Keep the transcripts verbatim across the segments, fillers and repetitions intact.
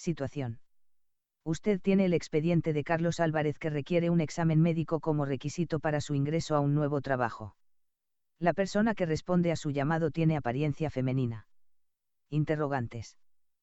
Situación. Usted tiene el expediente de Carlos Álvarez que requiere un examen médico como requisito para su ingreso a un nuevo trabajo. La persona que responde a su llamado tiene apariencia femenina. Interrogantes.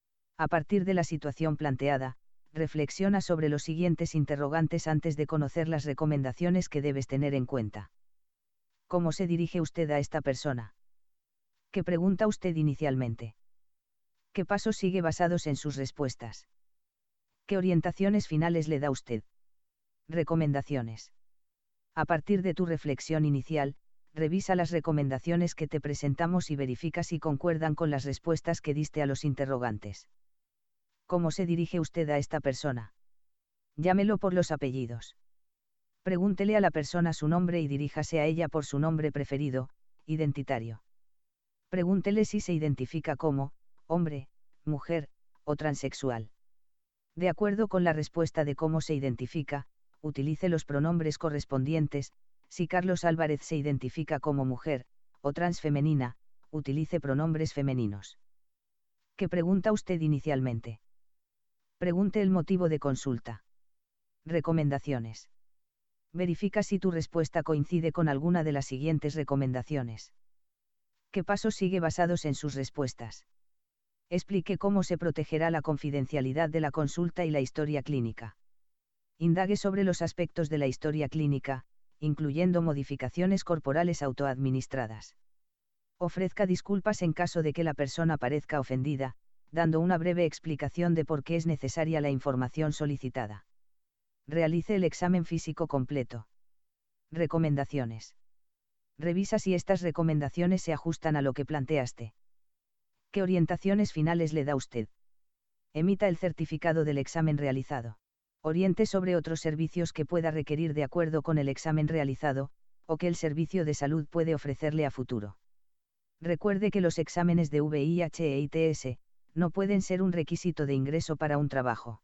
A partir de la situación planteada, reflexiona sobre los siguientes interrogantes antes de conocer las recomendaciones que debes tener en cuenta. ¿Cómo se dirige usted a esta persona? ¿Qué pregunta usted inicialmente? ¿Qué pasos sigue basados en sus respuestas? ¿Qué orientaciones finales le da usted? Recomendaciones. A partir de tu reflexión inicial, revisa las recomendaciones que te presentamos y verifica si concuerdan con las respuestas que diste a los interrogantes. ¿Cómo se dirige usted a esta persona? Llámelo por los apellidos. Pregúntele a la persona su nombre y diríjase a ella por su nombre preferido, identitario. Pregúntele si se identifica como hombre, mujer o transexual. De acuerdo con la respuesta de cómo se identifica, utilice los pronombres correspondientes. Si Carlos Álvarez se identifica como mujer o transfemenina, utilice pronombres femeninos. ¿Qué pregunta usted inicialmente? Pregunte el motivo de consulta. Recomendaciones. Verifica si tu respuesta coincide con alguna de las siguientes recomendaciones. ¿Qué pasos sigue basados en sus respuestas? Explique cómo se protegerá la confidencialidad de la consulta y la historia clínica. Indague sobre los aspectos de la historia clínica, incluyendo modificaciones corporales autoadministradas. Ofrezca disculpas en caso de que la persona parezca ofendida, dando una breve explicación de por qué es necesaria la información solicitada. Realice el examen físico completo. Recomendaciones. Revisa si estas recomendaciones se ajustan a lo que planteaste. ¿Qué orientaciones finales le da usted? Emita el certificado del examen realizado. Oriente sobre otros servicios que pueda requerir de acuerdo con el examen realizado, o que el servicio de salud puede ofrecerle a futuro. Recuerde que los exámenes de V I H e I T S no pueden ser un requisito de ingreso para un trabajo.